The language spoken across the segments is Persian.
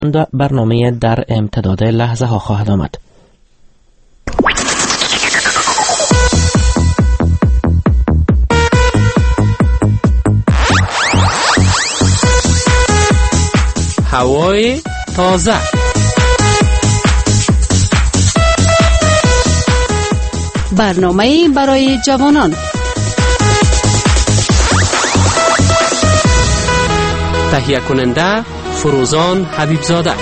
برنامه در امتداد لحظه ها خواهد آمد. هوای تازه، برنامه برای جوانان، تهیه کننده فروزان حبیبزاده.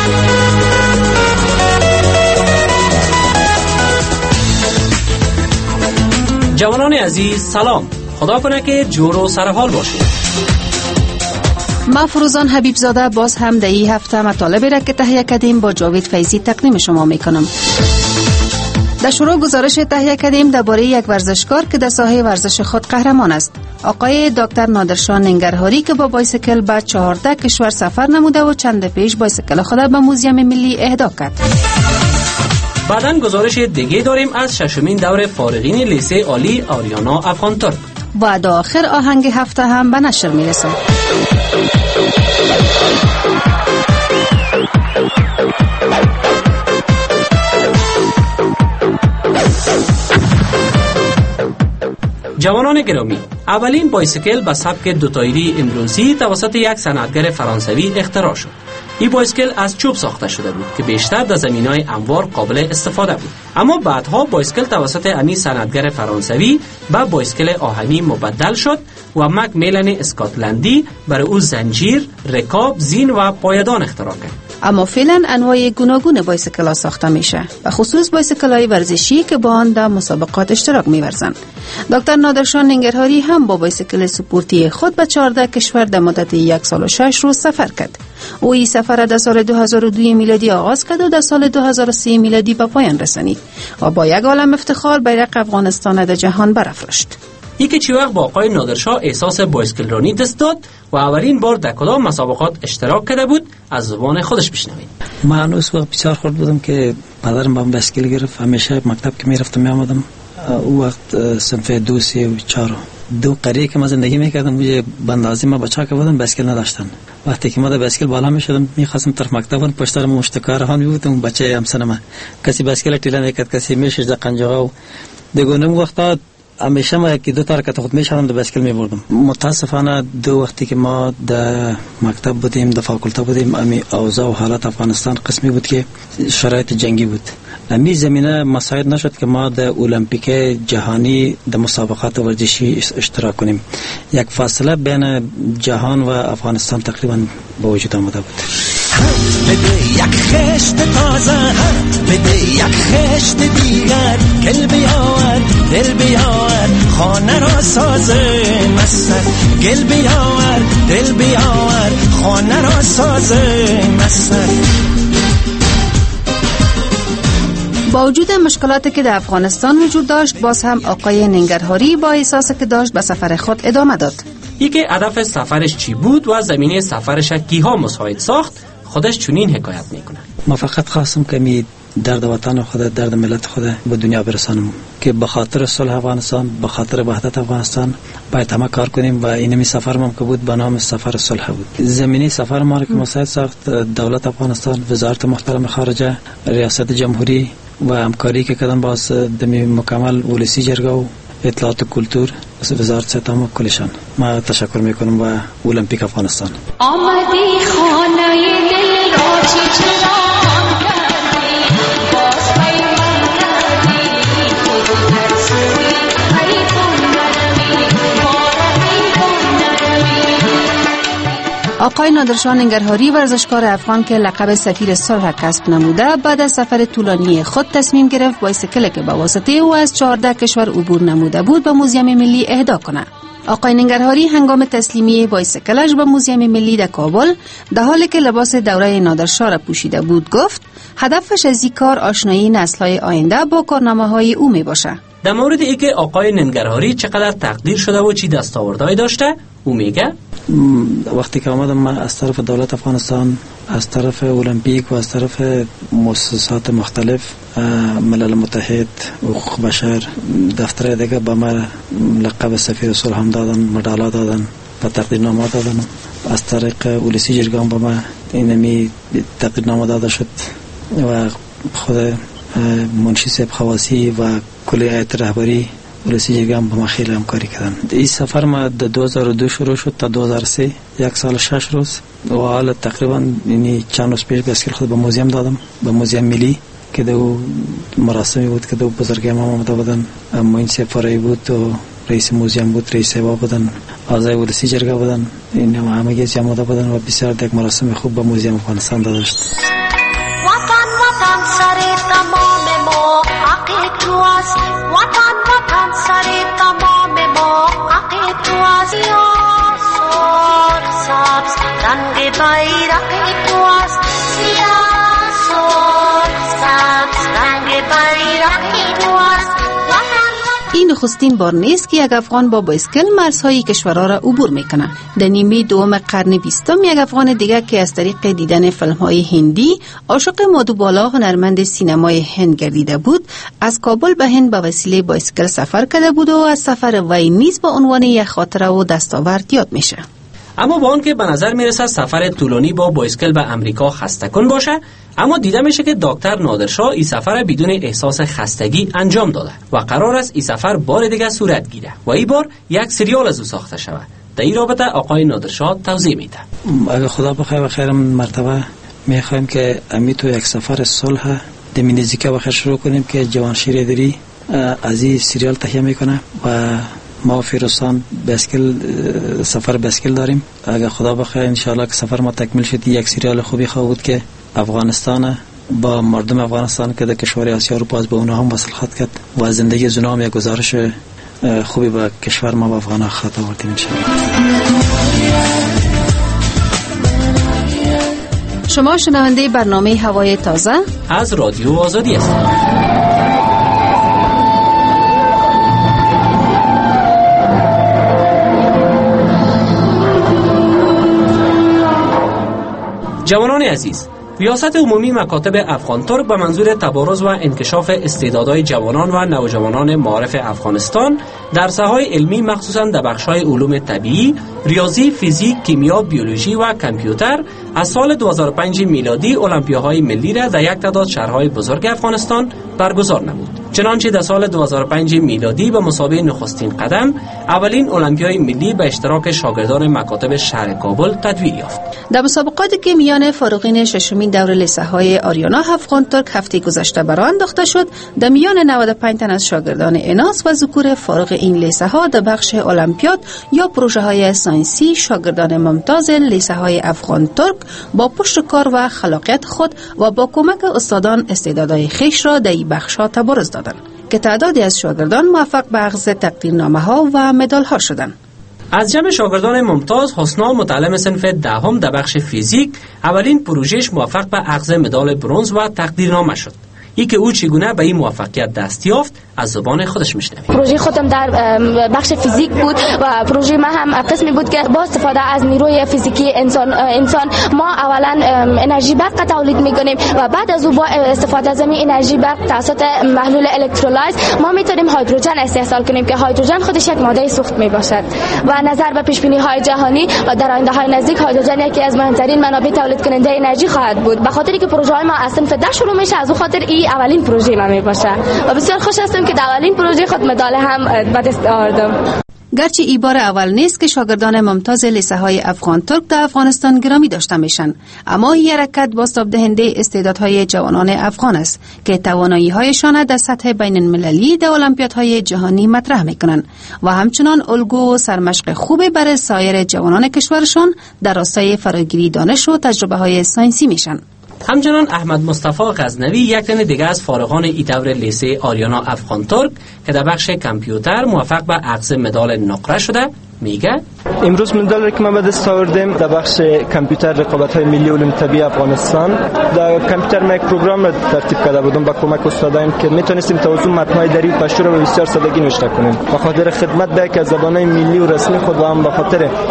جوانان عزیز سلام، خدا کنه که جور و سرحال باشید. ما فروزان حبیبزاده باز هم در این هفته مطالبی را که تهیه کردیم با جاوید فیضی تقدیم شما میکنم. در شروع گزارش تهیه کردیم درباره یک ورزشکار که در ساحه ورزش خود قهرمان است. آقای دکتر نادرشاه ننگرهاری که با بایسکل به 14 کشور سفر نموده و چند پیش بایسکل خود به موزیم ملی اهدا کرد. بعداً گزارش دیگه داریم از ششمین دور فارغین لیسه عالی آریانا افغان ترک و در آخر آهنگ هفته هم به نشر میرسه. جوانان گرامی، اولین بایسکل به سبک دوتایری امروزی توسط یک صنعتگر فرانسوی اختراع شد. این بایسکل از چوب ساخته شده بود که بیشتر در زمینهای هموار قابل استفاده بود، اما بعدها بایسکل توسط امی صنعتگر فرانسوی به بایسکل آهنی مبدل شد و مک میلن اسکاتلندی برای او زنجیر، رکاب، زین و پایدان اختراع کرد. اما فعلا انواع گوناگون بایسکل ها ساخته میشه و خصوص بایسکل های ورزشی که با آن در مسابقات اشتراک میورزند. دکتر نادرشاه ننگرهاری هم با بایسکل سپورتی خود به 14 کشور در مدت 1 سال و 6 روز سفر کرد. او این سفر در سال 2002 میلادی آغاز کرد و در سال 2003 میلادی به پایان رسانید و با یک عالم افتخار بیرق افغانستان در جهان برافراشت. ای که چی وقت با آقای نادرشاه احساس بایسکل رانی دست داد و اولین بار در کدام مسابقات اشتراک کرده بود از زبان خودش بشنوید. من اون وقت بسیار خورد بودم که پدرم با بایسکل گرفت. همیشه مکتب که میرفتم میآمدم، او وقت صنف 2 3 و 4 دو قریه که ما زندگی میکردم بوی بندازی ما بچه که بودم بایسکل نداشتن. وقتی که ما در بایسکل بالا میشدم میخواستم طرف مکتب پشتم مشتکارهان میبودم بچه همسنم کسی بایسکل تیلا میکرد کسی میشه در قنجاو دگونم وقتا همیشه ما یکی دو تا حرکت خود میشدم در بایسکل میبردم. متاسفانه دو وقتی که ما در مکتب بودیم در فاکولته بودیم امی اوضاع و حالات افغانستان قسمی بود که شرایط جنگی بود. امی زمینه مساعد نشد که ما در المپیک جهانی در مسابقات ورزشی اشتراک کنیم. یک فاصله بین جهان و افغانستان تقریبا به وجود آمده بود. بده یک خشت تازه، بده یک خشت دیگر، گل بیاور دل بیاور خانه را سازه مستر، گل بیاور دل بیاور خانه را سازه مستر. با وجود مشکلاتی که در افغانستان وجود داشت، باز هم آقای ننگرهاری با احساسی که داشت به سفر خود ادامه داد. ای که هدف سفرش چی بود و زمینه سفرش کیها مساعد ساخت خودش چنین حکایت میکنه. ما فقط خواستم که می درد وطن خود، درد ملت خود به دنیا برسانم که به خاطر صلح افغانستان، به خاطر وحدت افغانستان باید همه کار کنیم و اینمی سفرم که بود به نام سفر صلح بود. زمینی سفر ما را که مساعد ساخت دولت افغانستان، وزارت محترم خارجه، ریاست جمهوری و همکاری که کردن باز دمی مکمل ولسی جرگه و اطلاعات و کلتور وزارت ستام و کلشان. ما تشکر میکنم و المپیک افغانستان. آمدی خانه دل را چرام کردی، باز پیمان کردی، هر سوی حریفان نرمی، بارمی نرمی. آقای نادرشاه ننگرهاری ورزشکار افغان که لقب سفیر صلح کسب نموده، بعد از سفر طولانی خود تصمیم گرفت بایسکل که به واسطه او از 14 کشور عبور نموده بود به موزیم ملی اهدا کنه. آقای ننگرهاری هنگام تسلیمی بایسکلش به موزیم ملی در کابل در حالی که لباس دوره نادرشاه را پوشیده بود گفت هدفش از این کار آشنایی نسل‌های آینده با کارنامه‌های او می باشه. در مورد اینکه آقای ننگرهاری چقدر تقدیر شده و چی دستاوردهایی داشته، او میگه وقتی که آمدم من از طرف دولت افغانستان، از طرف المپیک و از طرف مؤسسات مختلف، ملل متحد، حقوق بشر، دفتر دیگه به من لقب سفیر صلح هم دادن، مدالات دادن و تقدیرنامه دادن. از طریق ولسی جرگه به من اینمی تقدیرنامه داده شد و خود منشی صاحب خواسی و کل هیئت رهبری ولسی جرگه هم با ما خیلی همکاری کردن. این سفر ما در 2002 شروع شد تا 2003 یک سال 6 روز و حالا تقریبا یعنی چند روز پیش بسکل خود به موزیم دادم، به موزیم ملی که دو مراسمی بود که دو بزرگی ما آمده بودن. معین صاحب فرایی بود و رئیس موزیم بود، رئیس هوا بودن، اعضای ولسی جرگه بودن، این همه گیز آمده بودن و بسیار یک مراسم خوب به موزیم افغانستان داده شد. وطن وطن سر تمام ما حق تو است، وطن وطن سر تمام ما حق تو است، سیاه سرخ سبز رنگ بیرق تو است، سیاه سرخ سبز رنگ بیرق تو است. این نخستین بار نیست که یک افغان با بایسکل مرزهای کشورها را عبور میکنه. در نیمه دوم قرن 20 یک افغان دیگر که از طریق دیدن فیلم‌های هندی عاشق مادوبالا هنرمند سینمای هند گردیده بود، از کابل به هند به وسیله بایسکل سفر کرده بود و از سفر وی نیز به عنوان یک خاطره و دستاورد یاد میشه. اما با آنکه به نظر میرسه سفر طولانی با بایسکل به امریکا خسته کن باشه، اما دیده میشه که دکتر نادرشاه این سفر بدون احساس خستگی انجام داده و قرار است این سفر بار دیگه صورت گیره و این بار یک سریال از او ساخته شود. در این رابطه آقای نادرشاه توضیح میده. اگه خدا بخیر و خیرم مرتبه میخوایم که امیتو یک سفر صلح دمینزیکا بخیر شروع کنیم که جوانشیر دری از این سریال تهیه میکنه و ما فیروستان بسکل سفر بسکل داریم. اگر خدا بخیر انشاءالله که سفر ما تکمیل شد یک سریال خوبی خواهد بود که افغانستان با مردم افغانستان که در کشور آسیا رو باز به اونها هم وصل خواهد کرد و زندگی زنها هم یک گزارش خوبی به کشور ما و افغانها خواهد آوردیم انشاءالله. شما شنونده برنامه هوای تازه از رادیو آزادی هستید. جوانان عزیز، ریاست عمومی مکاتب افغان ترک به منظور تبارز و انکشاف استعدادهای جوانان و نوجوانان معارف افغانستان در ساحه‌های علمی مخصوصاً در بخش‌های علوم طبیعی، ریاضی، فیزیک، کیمیا، بیولوژی و کامپیوتر از سال 2005 میلادی المپیاهای ملی را در یک تعداد شهرهای بزرگ افغانستان برگزار نمود. چنانچه در سال 2005 میلادی به مسابقه نخستین قدم اولین المپیای ملی به اشتراک شاگردان مکاتب شهر کابل تدوین یافت. در مسابقاتی که میان فارغین ششمین دور لیسه‌های آریانا افغان ترک هفته گذشته برآ انداخته شد، در میان 95 تن از شاگردان اناث و ذکور فارغ این لیسه‌ها در بخش المپیاد یا پروژه‌های ساینسی شاگردان ممتاز لیسه‌های افغان ترک با پشت کار و خلاقیت خود و با کمک استادان استعدادهای خویش را در این بخش‌ها تبارز دادند که تعدادی از شاگردان موفق به اخذ تقدیرنامه‌ها و مدال‌ها شدند. از جمع شاگردان ممتاز، حسنا متعلم صنف دهم در بخش فیزیک اولین پروژهش موفق به اخذ مدال برنز و تقدیرنامه شد. ای که او چگونه به این موفقیت دست یافت از زبان خودش میشنویم. پروژه خودم در بخش فیزیک بود و پروژه ما هم قسمی بود که با استفاده از نیروی فیزیکی انسان ما اولا انرژی برق تولید میکنیم و بعد از او با استفاده از این انرژی برق توسط محلول الکترولایز ما میتونیم هیدروژن استحصال کنیم که هیدروژن خودش یک ماده سوخت میباشد و نظر به پیش بینی های جهانی و در آینده های نزدیک هیدروژن یکی از مهمترین منابع تولید کننده انرژی خواهد بود. به خاطری که پروژه های ما از صنف 10 شروع میشه، از اون خاطر این اولین پروژه ما میباشه و بسیار خوش هستم که در اولین پروژه خود مدال هم به دست آوردم. گرچه این بار اول نیست که شاگردان ممتاز لیسه‌های افغان ترک در افغانستان گرامی داشته میشن، اما این حرکت بازتاب دهنده استعدادهای جوانان افغان است که توانایی‌هایشان در سطح بین‌المللی در المپیادهای جهانی مطرح میکنند و همچنان الگو و سرمشق خوبی برای سایر جوانان کشورشان در راستای فراگیری دانش و تجربه‌های ساینسی میشن. همچنان احمد مصطفی غزنوی، یک تن دیگر از فارغان این دور لیسه آریانا افغان ترک که در بخش کامپیوتر موفق به اخذ مدال نقره شده، میگه امروز مدال که ما به دست آوردیم در بخش کامپیوتر رقابت‌های ملی علوم طبیعی افغانستان. در کامپیوتر ما یک پروگرام را ترتیب کرده بودم با کمک استادان که میتونستیم توضیح متن‌های دری و پشتو را به بسیار سادگی نوشته کنیم. به خاطر خدمت به یک از زبان‌های ملی و رسمی خود و هم به خاطر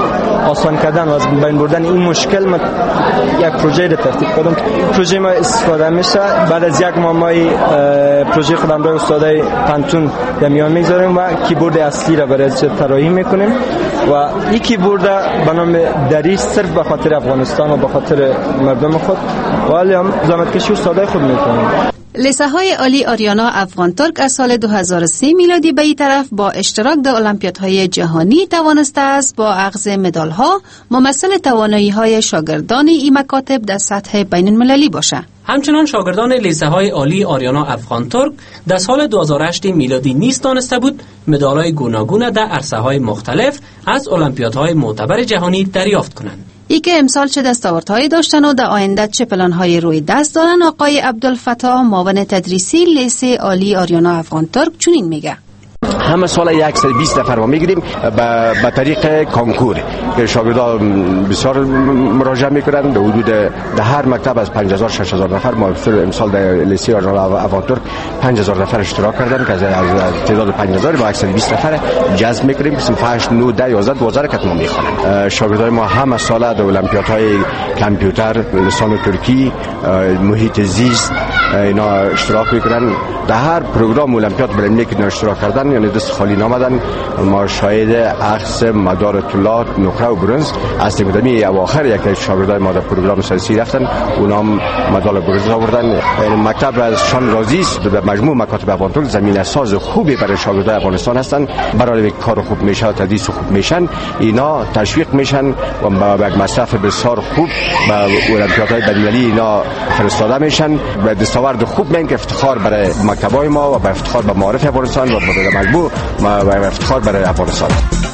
آسان کردن و از بین بردن این مشکل ما یک پروژه را ترتیب کردم. پروژه ما استفاده میشه. بعد از یک ماه پروژه خودم برای استادای پانتون در میان میذاریم و کیبورد اصلی را برای طراحی میکنیم و این کیبورد به نام دری صرف به خاطر افغانستان و به خاطر مردم خود و حالی هم زحمتکشی استادای خود میکنیم. لیسه های عالی آریانا افغان ترک از سال 2003 میلادی به این طرف با اشتراک در المپیادهای جهانی توانسته است با اخذ مدال ها ممثل توانایی های شاگردان این مکاتب در سطح بین المللی باشه. همچنان شاگردان لیسه های عالی آریانا افغان ترک در سال 2008 میلادی نیز دانسته بود مدال‌های گوناگون در عرصه‌های مختلف از المپیادهای معتبر جهانی دریافت کنند. ای که امسال چه دستاوردهایی داشتن و در آینده چه پلان‌های روی دست دارن، آقای عبدالفتاح معاون تدریسی لیسه عالی آریانا افغان ترک چنین میگه. همه سال 120 نفر ما میگیریم به طریق کانکور که شاگردان بسیار مراجعه میکنن. به حدود در هر مکتب از 5000 6000 نفر ما امسال در لیسه آریانا افغان ترک 5000 نفر اشتراک کردن که از تعداد 5000 با 120 نفر جذب میکنیم. قسم 8 9 10 11 12 که ما میخوانیم. شاگردای ما همه سال در المپیادهای کامپیوتر، لسان ترکی، محیط زیست اینا اشتراک میکنن. در هر پروگرام المپیاد بلندی که اشتراک کردن یعنی دست خالی نامدن. ما شاهد اخذ مدال طلا، نقره و برنز از تیم‌دمی اواخر یک شاگردای ما در پروگرام سایسی رفتن، اونام مدال برنز آوردن. مکتب ازشان راضی است. به مجموع مکاتب افغان ترک زمینه ساز خوبی برای شاگردای افغانستان هستند. برای کار خوب میشه، تدریس خوب میشن، اینا تشویق میشن و با یک مصرف بسیار خوب به المپیادهای بین‌المللی اینا فرستاده میشن. به دستاورد خوب میگن که افتخار برای مکتبای ما و به افتخار به معارف افغانستان و به مجموع و افتخار برای افغانستان.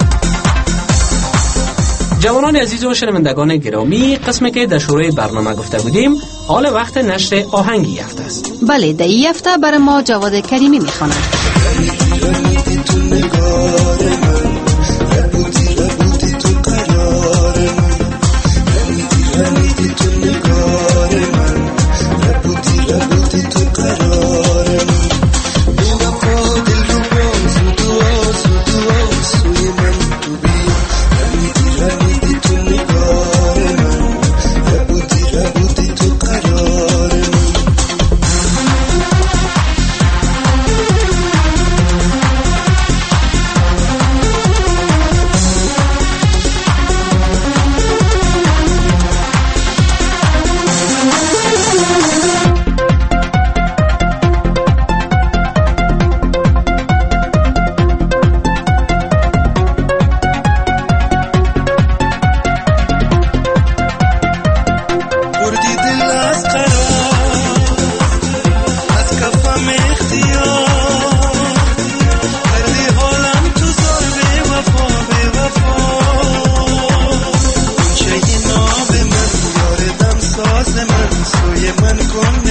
جوانان عزیز و شنوندگان گرامی، قسمی که در شروع برنامه گفته بودیم حال وقت نشر آهنگی هفته است. بله، در این هفته برای ما جواد کریمی میخواند. من کن